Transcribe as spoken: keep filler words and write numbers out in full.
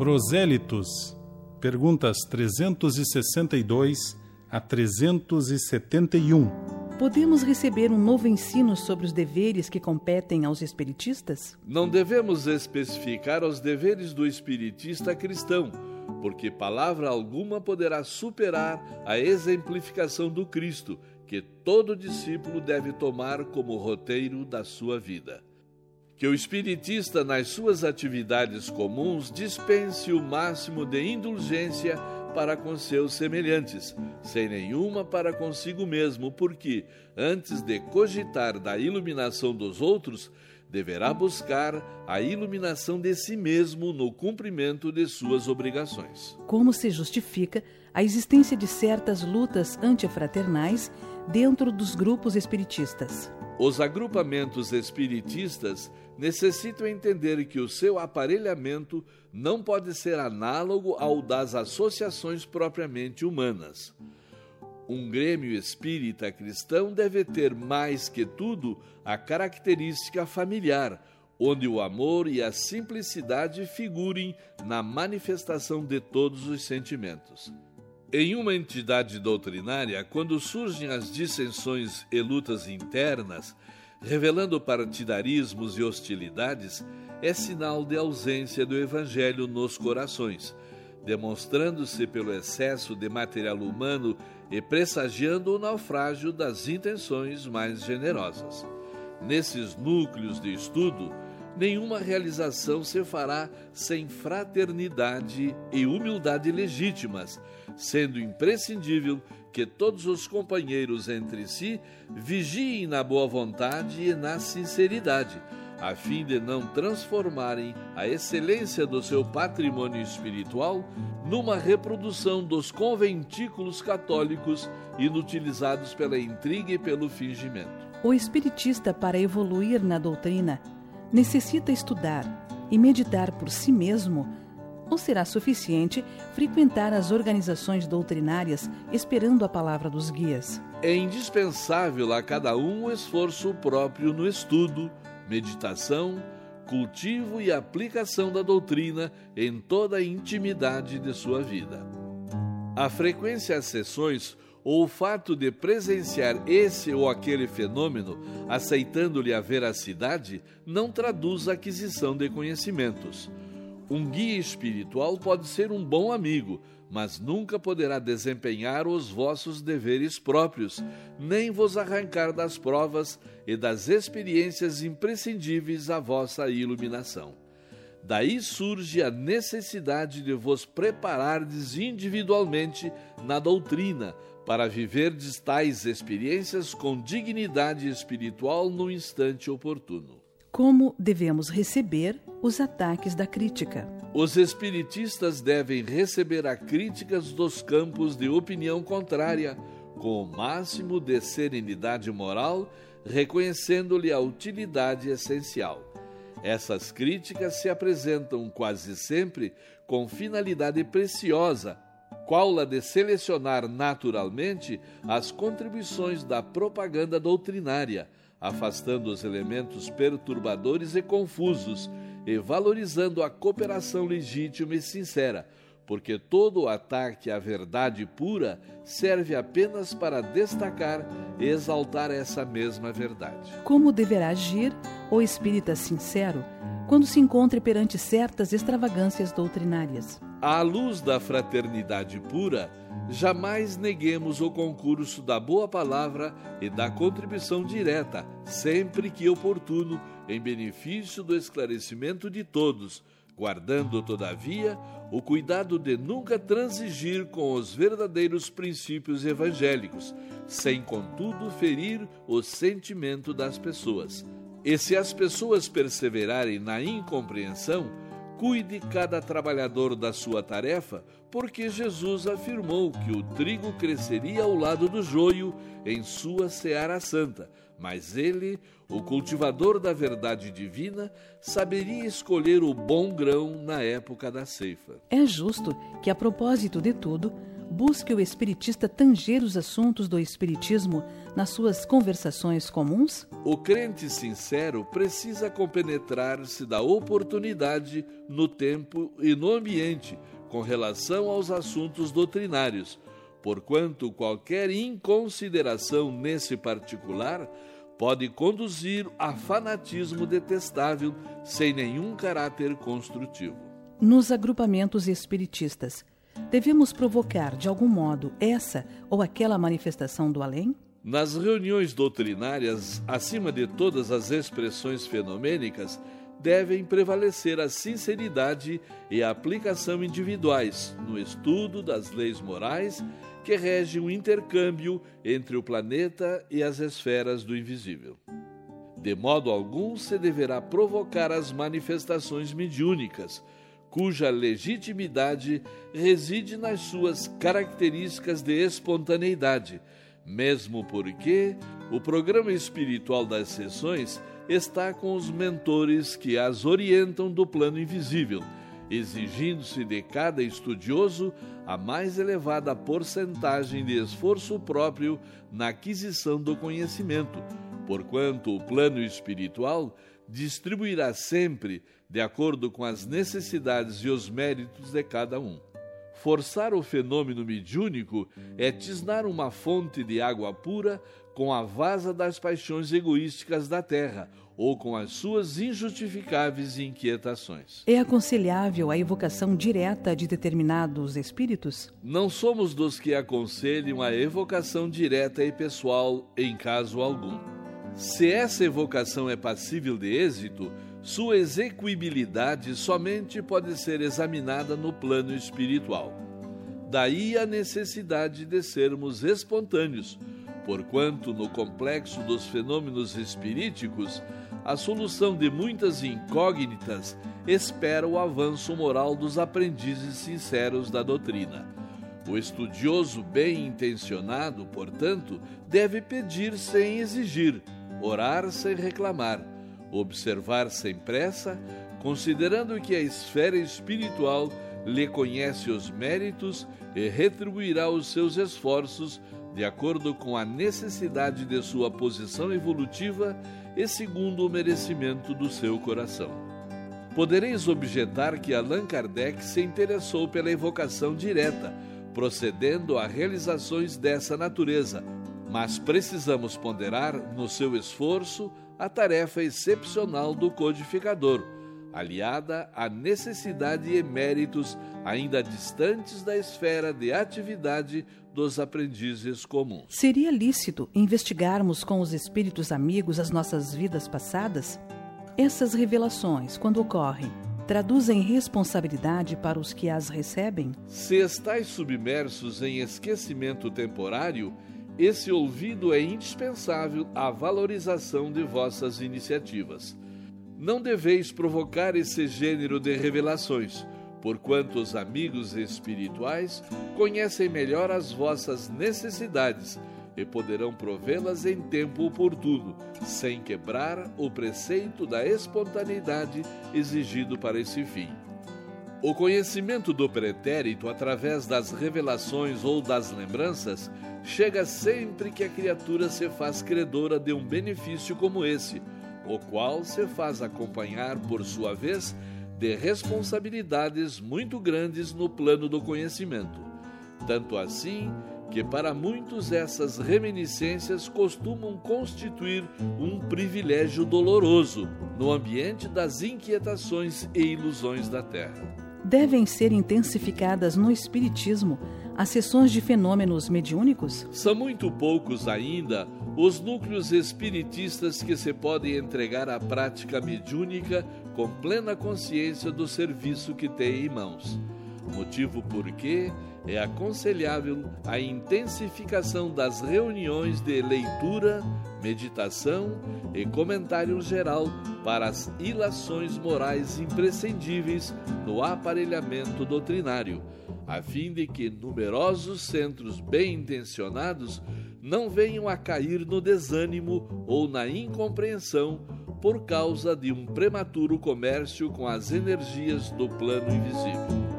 Prosélitos, perguntas trezentos e sessenta e dois a trezentos e setenta e um. Podemos receber um novo ensino sobre os deveres que competem aos espiritistas? Não devemos especificar os deveres do espiritista cristão, porque palavra alguma poderá superar a exemplificação do Cristo, que todo discípulo deve tomar como roteiro da sua vida. Que o espiritista, nas suas atividades comuns, dispense o máximo de indulgência para com seus semelhantes, sem nenhuma para consigo mesmo, porque, antes de cogitar da iluminação dos outros, deverá buscar a iluminação de si mesmo no cumprimento de suas obrigações. Como se justifica a existência de certas lutas antifraternais dentro dos grupos espiritistas? Os agrupamentos espiritistas necessitam entender que o seu aparelhamento não pode ser análogo ao das associações propriamente humanas. Um grêmio espírita cristão deve ter, mais que tudo, a característica familiar, onde o amor e a simplicidade figurem na manifestação de todos os sentimentos. Em uma entidade doutrinária, quando surgem as dissensões e lutas internas, revelando partidarismos e hostilidades, é sinal de ausência do Evangelho nos corações, demonstrando-se pelo excesso de material humano e pressagiando o naufrágio das intenções mais generosas. Nesses núcleos de estudo, nenhuma realização se fará sem fraternidade e humildade legítimas, sendo imprescindível que todos os companheiros entre si vigiem na boa vontade e na sinceridade, a fim de não transformarem a excelência do seu patrimônio espiritual numa reprodução dos conventículos católicos inutilizados pela intriga e pelo fingimento. O espiritista, para evoluir na doutrina, necessita estudar e meditar por si mesmo, ou será suficiente frequentar as organizações doutrinárias esperando a palavra dos guias? É indispensável a cada um o esforço próprio no estudo, meditação, cultivo e aplicação da doutrina em toda a intimidade de sua vida. A frequência às sessões ou o fato de presenciar esse ou aquele fenômeno, aceitando-lhe a veracidade, não traduz a aquisição de conhecimentos. Um guia espiritual pode ser um bom amigo, mas nunca poderá desempenhar os vossos deveres próprios, nem vos arrancar das provas e das experiências imprescindíveis à vossa iluminação. Daí surge a necessidade de vos preparardes individualmente na doutrina, para viverdes tais experiências com dignidade espiritual no instante oportuno. Como devemos receber os ataques da crítica? Os espiritistas devem receber as críticas dos campos de opinião contrária, com o máximo de serenidade moral, reconhecendo-lhe a utilidade essencial. Essas críticas se apresentam quase sempre com finalidade preciosa, qual a de selecionar naturalmente as contribuições da propaganda doutrinária, afastando os elementos perturbadores e confusos e valorizando a cooperação legítima e sincera, porque todo o ataque à verdade pura serve apenas para destacar e exaltar essa mesma verdade. Como deverá agir o espírita sincero quando se encontre perante certas extravagâncias doutrinárias? À luz da fraternidade pura, jamais neguemos o concurso da boa palavra e da contribuição direta, sempre que oportuno, em benefício do esclarecimento de todos, guardando, todavia, o cuidado de nunca transigir com os verdadeiros princípios evangélicos, sem, contudo, ferir o sentimento das pessoas. E se as pessoas perseverarem na incompreensão, cuide cada trabalhador da sua tarefa, porque Jesus afirmou que o trigo cresceria ao lado do joio em sua seara santa, mas ele, o cultivador da verdade divina, saberia escolher o bom grão na época da ceifa. É justo que, a propósito de tudo, Busque o espiritista tanger os assuntos do espiritismo nas suas conversações comuns? O crente sincero precisa compenetrar-se da oportunidade no tempo e no ambiente com relação aos assuntos doutrinários, porquanto qualquer inconsideração nesse particular pode conduzir a fanatismo detestável sem nenhum caráter construtivo. Nos agrupamentos espiritistas, devemos provocar, de algum modo, essa ou aquela manifestação do além? Nas reuniões doutrinárias, acima de todas as expressões fenomênicas, devem prevalecer a sinceridade e a aplicação individuais no estudo das leis morais que regem o intercâmbio entre o planeta e as esferas do invisível. De modo algum se deverá provocar as manifestações mediúnicas, cuja legitimidade reside nas suas características de espontaneidade, mesmo porque o programa espiritual das sessões está com os mentores que as orientam do plano invisível, exigindo-se de cada estudioso a mais elevada porcentagem de esforço próprio na aquisição do conhecimento, porquanto o plano espiritual distribuirá sempre de acordo com as necessidades e os méritos de cada um. Forçar o fenômeno mediúnico é tisnar uma fonte de água pura com a vasa das paixões egoísticas da terra ou com as suas injustificáveis inquietações. É aconselhável a evocação direta de determinados espíritos? Não somos dos que aconselham a evocação direta e pessoal em caso algum. Se essa evocação é passível de êxito, sua execuibilidade somente pode ser examinada no plano espiritual. Daí a necessidade de sermos espontâneos, porquanto no complexo dos fenômenos espiríticos, a solução de muitas incógnitas espera o avanço moral dos aprendizes sinceros da doutrina. O estudioso bem intencionado, portanto, deve pedir sem exigir, orar sem reclamar, observar sem pressa, considerando que a esfera espiritual lhe conhece os méritos e retribuirá os seus esforços de acordo com a necessidade de sua posição evolutiva e segundo o merecimento do seu coração. Podereis objetar que Allan Kardec se interessou pela evocação direta, procedendo a realizações dessa natureza, mas precisamos ponderar no seu esforço a tarefa excepcional do codificador, aliada à necessidade e méritos ainda distantes da esfera de atividade dos aprendizes comuns. Seria lícito investigarmos com os espíritos amigos as nossas vidas passadas? Essas revelações, quando ocorrem, traduzem responsabilidade para os que as recebem? Se estáis submersos em esquecimento temporário, esse ouvido é indispensável à valorização de vossas iniciativas. Não deveis provocar esse gênero de revelações, porquanto os amigos espirituais conhecem melhor as vossas necessidades e poderão provê-las em tempo oportuno, sem quebrar o preceito da espontaneidade exigido para esse fim. O conhecimento do pretérito através das revelações ou das lembranças chega sempre que a criatura se faz credora de um benefício como esse, o qual se faz acompanhar, por sua vez, de responsabilidades muito grandes no plano do conhecimento. Tanto assim que para muitos essas reminiscências costumam constituir um privilégio doloroso no ambiente das inquietações e ilusões da Terra. Devem ser intensificadas no Espiritismo as sessões de fenômenos mediúnicos? São muito poucos ainda os núcleos espiritistas que se podem entregar à prática mediúnica com plena consciência do serviço que têm em mãos. Motivo porque é aconselhável a intensificação das reuniões de leitura, meditação e comentário geral para as ilações morais imprescindíveis no aparelhamento doutrinário, a fim de que numerosos centros bem-intencionados não venham a cair no desânimo ou na incompreensão por causa de um prematuro comércio com as energias do plano invisível.